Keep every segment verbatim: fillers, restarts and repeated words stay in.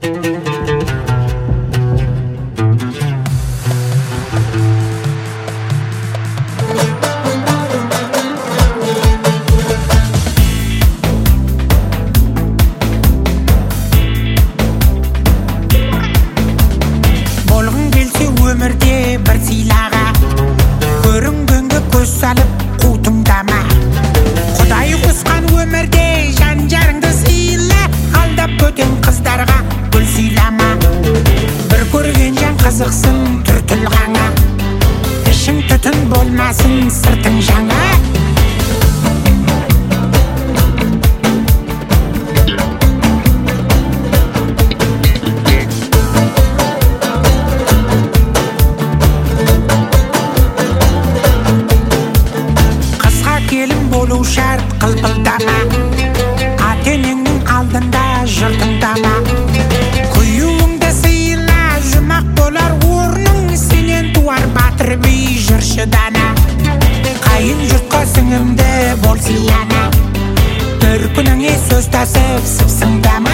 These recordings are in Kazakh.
Өмірде бір сыйлаға көрінгенге көз салып қу тыңдама. Құдай қосқан өмірде жан жарыңды сыйла, алдап бөтен қыздарға гүл сыйлама. Бір көрген жан қызықсын түр тұлғаңа, ішің түтін болмасын сыртың жаңа. Болу шарт қылпылдама, ата-енеңнің алдында жыртыңдама. Құюыңды сыйла, жұмақ болар орның, сенен туар батыр би жыршы дана. Қайын жұртқа сіңімді бол сыйлана, бір күніңе сөз тасып сыпсыңдама.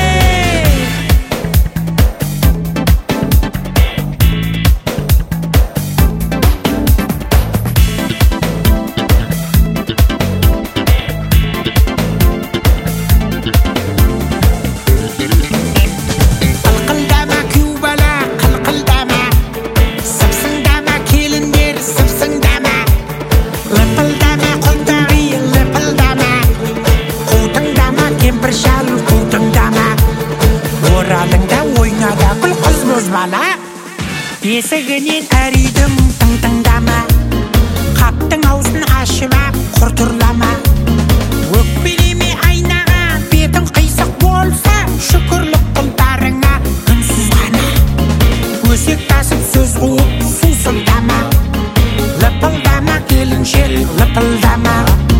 Оралыңда ойнада күл қыз бозбала, есігінен әр үйдің тың-тыңдама. Қаптың аузын ашып ап құр тұрлама. Өкпелеме айнаға, бетің қисық болса, шүкірлік құлдарыңа үнсіз ғана. Өсек тасып сөз қуып сусылдама, лыпылдама келіншел лыпылдама.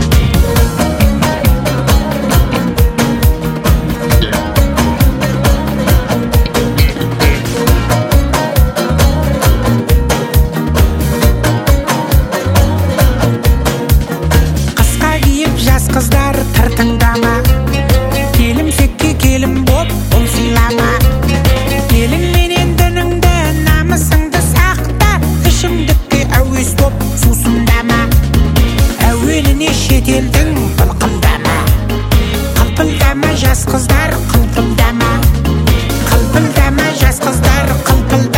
Қыздар тыртыңдама, келімсекке келім боп ұл сыйлама. Келің менен дініңді, намысыңды сақта, ішімдікке әуес боп сусындама. Әуеліне шетелдің қылқылдама, қылпылдама жас қыздар қылпылдама. Қылпылдама жас қыздар қылпылдама.